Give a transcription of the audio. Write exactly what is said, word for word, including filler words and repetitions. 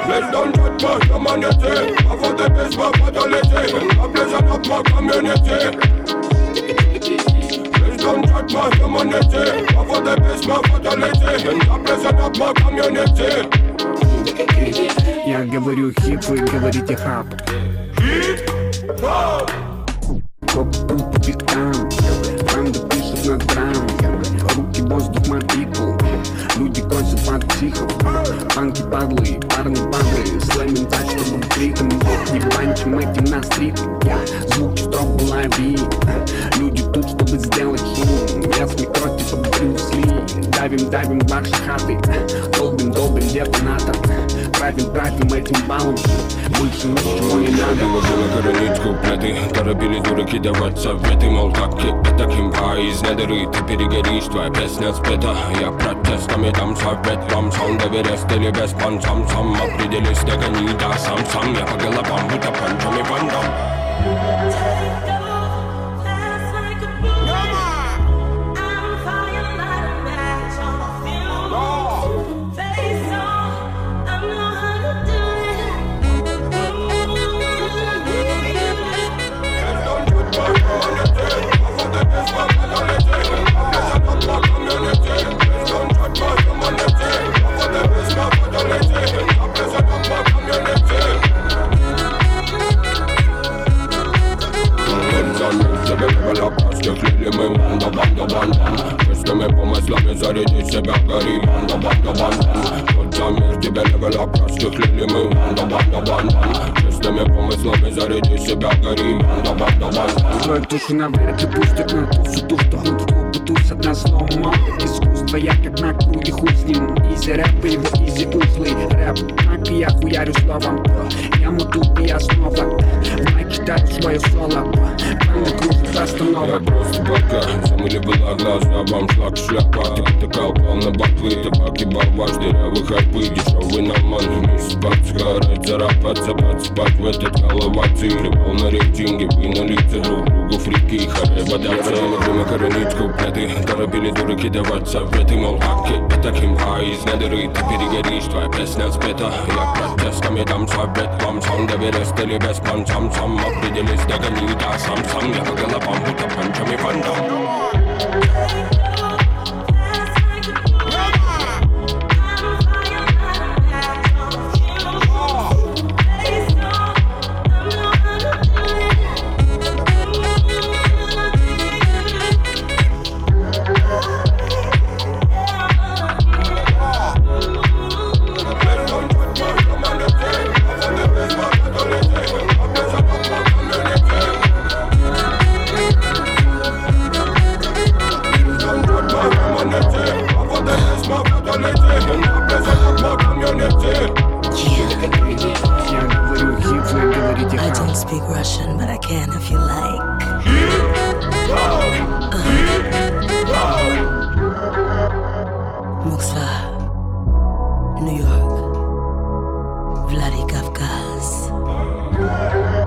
Please don't judge my humanity. I for the best, my fatality. I'm blessing up my community. Please don't judge my humanity. I for the best, my fatality. I'm blessing up my community. Я говорю хип, вы говорите хап. Хип-хоп. Коп-пул по биткам, банда пишет на драм. Руки воздух мотикул, люди косят под психом. Панки падлы, парни падры, слэмим так, чтобы криком. Не панчим этим на стрит. Звук часов в голове. Люди тут, чтобы сделать шум. Я с микро типа Брюс Ли. Давим, давим ваши хаты. Долбим, долбим детонатор. Правим, правим этим баллом. Больше ничего не надо. Выложила коронить куплеты. Торопили дураки давать советы. Мол, как это кимпа из недоры. Ты перегоришь, твоя песня спета. Я протестами дам совет вам. Саунд Эверест или без пан. Сам-сам определись, догони, да сам-сам. Я по головам, будто панчами вандам. Мы банда, банда, банда. Честными помыслами заряди себя, гори. Банда, банда, банда. Тот за мир тебе левела, простых лили. Мы банда, банда, банда. Честными помыслами заряди себя, гори. Банда, банда, банда. Твою душу наверх и пустят на тусу. Ту, что хоть в клубу тусят на слоумо. Искусство я как на круге, хуй с ним. Изи рэп и его изи уфлый рэп. Так и я хуярю словом. Я моту и я снова в майк читаю свое соло. Банда кружит останова. Я просто пока замыли была глаза, вам шлак шляпа. Ты потыкал полно ботвы, табак и баваш, дырявый хайпы, дешевый наман. Месяц подсгорать, зарабатываться, подспать в этот головаций. Ревал на рейтинге, вы на лице друг другу фрики, харе бодаться. Время коронить куплеты, торопили дураки давать советы. Мол, как это кимпа из недоры, ты перегоришь, твоя песня спета. Я протестами дам совет вам, саунд Эверест или без пан. Сам-сам определись, догони, да сам-сам. Я по головам, будто панчами вандам. I don't speak Russian, but I can if you like. Moskva, New York, Vladikavkaz.